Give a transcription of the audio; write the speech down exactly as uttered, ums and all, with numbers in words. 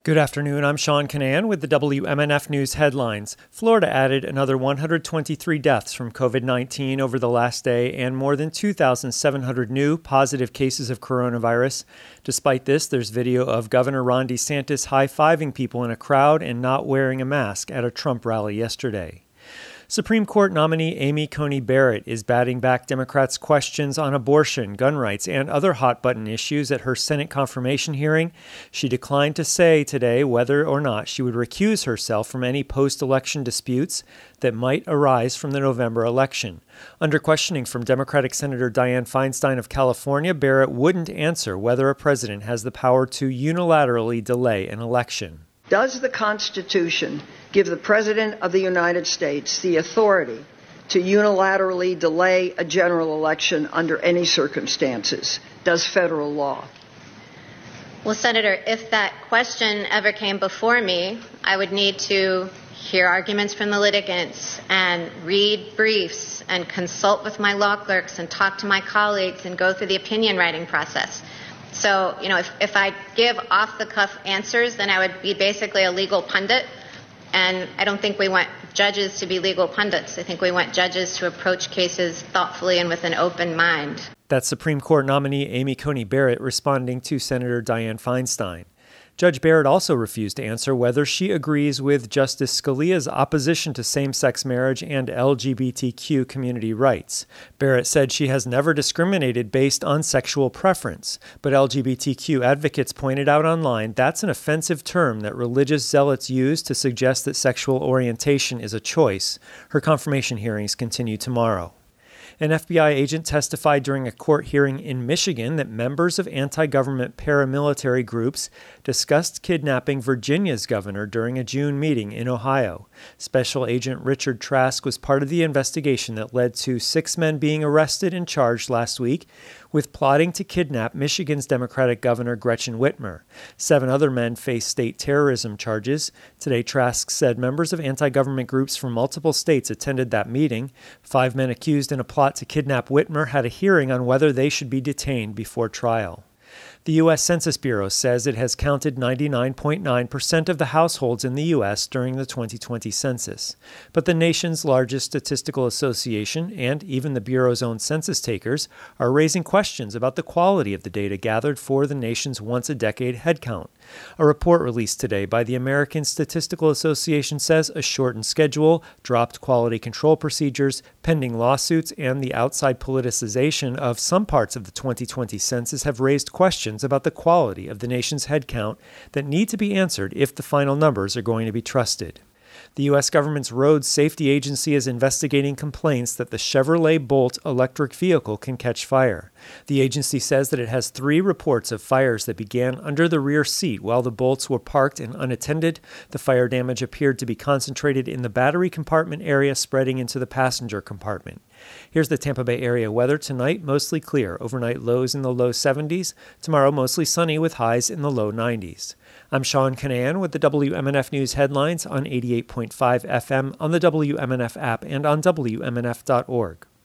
Good afternoon, I'm Sean Canan with the W M N F News headlines. Florida added another one hundred twenty-three deaths from covid nineteen over the last day and more than two thousand seven hundred new positive cases of coronavirus. Despite this, there's video of Governor Ron DeSantis high-fiving people in a crowd and not wearing a mask at a Trump rally yesterday. Supreme Court nominee Amy Coney Barrett is batting back Democrats' questions on abortion, gun rights, and other hot-button issues at her Senate confirmation hearing. She declined to say today whether or not she would recuse herself from any post-election disputes that might arise from the November election. Under questioning from Democratic Senator Dianne Feinstein of California, Barrett wouldn't answer whether a president has the power to unilaterally delay an election. Does the Constitution give the President of the United States the authority to unilaterally delay a general election under any circumstances? Does federal law? Well, Senator, if that question ever came before me, I would need to hear arguments from the litigants and read briefs and consult with my law clerks and talk to my colleagues and go through the opinion writing process. So, you know, if, if I give off-the-cuff answers, then I would be basically a legal pundit. And I don't think we want judges to be legal pundits. I think we want judges to approach cases thoughtfully and with an open mind. That's Supreme Court nominee Amy Coney Barrett responding to Senator Dianne Feinstein. Judge Barrett also refused to answer whether she agrees with Justice Scalia's opposition to same-sex marriage and L G B T Q community rights. Barrett said she has never discriminated based on sexual preference, but L G B T Q advocates pointed out online that's an offensive term that religious zealots use to suggest that sexual orientation is a choice. Her confirmation hearings continue tomorrow. An F B I agent testified during a court hearing in Michigan that members of anti-government paramilitary groups discussed kidnapping Virginia's governor during a June meeting in Ohio. Special Agent Richard Trask was part of the investigation that led to six men being arrested and charged last week with plotting to kidnap Michigan's Democratic Governor Gretchen Whitmer. Seven other men face state terrorism charges. Today, Trask said members of anti-government groups from multiple states attended that meeting. Five men accused in a plot to kidnap Whitmer had a hearing on whether they should be detained before trial. The U S Census Bureau says it has counted ninety-nine point nine percent of the households in the U S during the twenty twenty census. But the nation's largest statistical association and even the Bureau's own census takers are raising questions about the quality of the data gathered for the nation's once-a-decade headcount. A report released today by the American Statistical Association says a shortened schedule, dropped quality control procedures, pending lawsuits, and the outside politicization of some parts of the twenty twenty census have raised questions about the quality of the nation's headcount that need to be answered if the final numbers are going to be trusted. The U S government's Road Safety Agency is investigating complaints that the Chevrolet Bolt electric vehicle can catch fire. The agency says that it has three reports of fires that began under the rear seat while the Bolts were parked and unattended. The fire damage appeared to be concentrated in the battery compartment area, spreading into the passenger compartment. Here's the Tampa Bay area weather. Tonight, mostly clear. Overnight lows in the low seventies. Tomorrow, mostly sunny with highs in the low nineties. I'm Sean Canan with the W M N F News headlines on eighty-eight point five F M, on the W M N F app, and on W M N F dot org.